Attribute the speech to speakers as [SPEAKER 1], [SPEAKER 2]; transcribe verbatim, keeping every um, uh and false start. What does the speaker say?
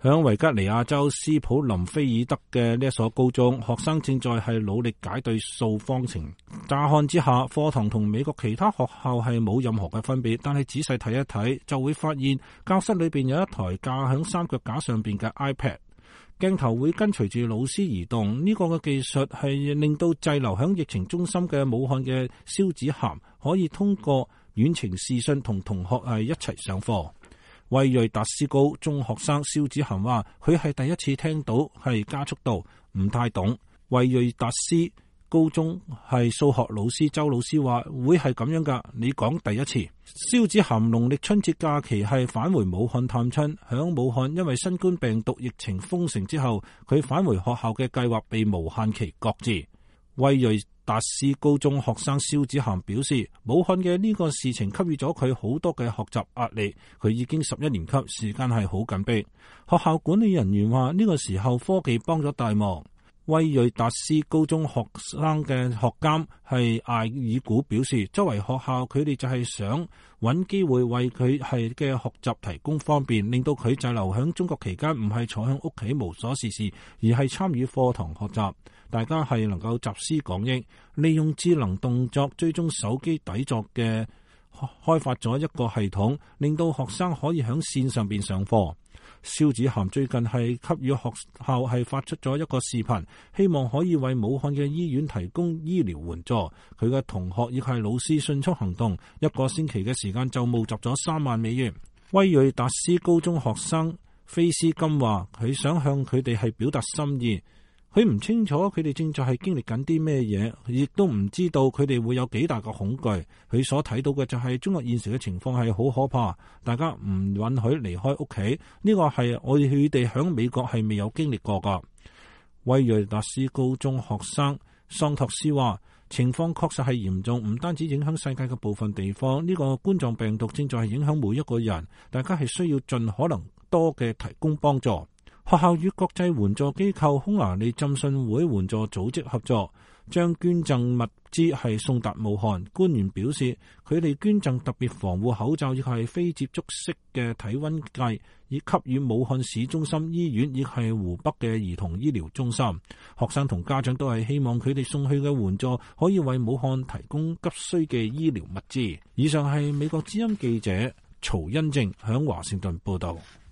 [SPEAKER 1] 響維吉尼亞州斯普林菲爾德嘅呢一所高中，學生正在係努力解對數方程。乍看之下，課堂同美國其他學校係冇任何嘅分別，但係仔細睇一睇，就會發現教室裏邊有一台架響三腳架上邊嘅 iPad， 鏡頭會跟隨住老師移動。呢、這個嘅技術係令到滯留響疫情中心嘅武漢嘅蕭子涵可以通過遠程視訊同同學係一齊上課。威瑞達斯高中學生蕭子涵話：佢係第一次聽到係加速度，唔太懂。威瑞達斯高中係數學老師周老師話：會係咁樣噶？你講第一次。蕭子涵農曆春節假期係返回武漢探親，響武漢因為新冠病毒疫情封城之後，佢返回學校嘅計劃被無限期擱置。威瑞達斯高中學生蕭子涵表示，武漢嘅呢個事情給予咗佢好多嘅學習壓力，佢已經十一年級，時間係好緊迫。學校管理人員話，呢個時候科技幫咗大忙。威瑞達斯高中學生嘅學監係艾爾古表示，作為學校，佢哋就係想揾機會為佢係嘅學習提供方便，令到佢滯留響中國期間唔係坐響屋企無所事事，而係參與課堂學習。大家係能夠集思廣益，利用智能動作追蹤手機底座嘅開發咗一個系統，令到學生可以響線上邊上課。蕭子涵最近係給予學校係發出咗一個視頻，希望可以為武漢嘅醫院提供醫療援助。佢嘅同學亦係老師迅速行動，一個星期嘅時間就募集咗三萬美元。威瑞達斯高中學生菲斯金話：佢想向佢哋係表達心意。佢唔清楚佢哋正在係經歷緊啲咩嘢，亦都唔知道佢哋會有幾大嘅恐懼。佢所睇到嘅就係中國現時嘅情況係好可怕，大家唔允許離開屋企。呢個係我哋佢哋響美國係未有經歷過噶。威瑞達斯高中學生桑托斯話：情況確實係嚴重，唔單止影響世界嘅部分地方，呢個冠狀病毒正在係影響每一個人。大家係需要盡可能多嘅提供幫助。學校與國際援助機構匈牙利浸信會援助組織合作，將捐贈物資係送達武漢。官員表示，佢哋捐贈特別防護口罩，亦係非接觸式嘅體溫計，以給予武漢市中心醫院，亦係湖北嘅兒童醫療中心。學生同家長都係希望佢哋送去嘅援助可以為武漢提供急需嘅醫療物資。以上係美國之音記者曹恩正響華盛頓報道。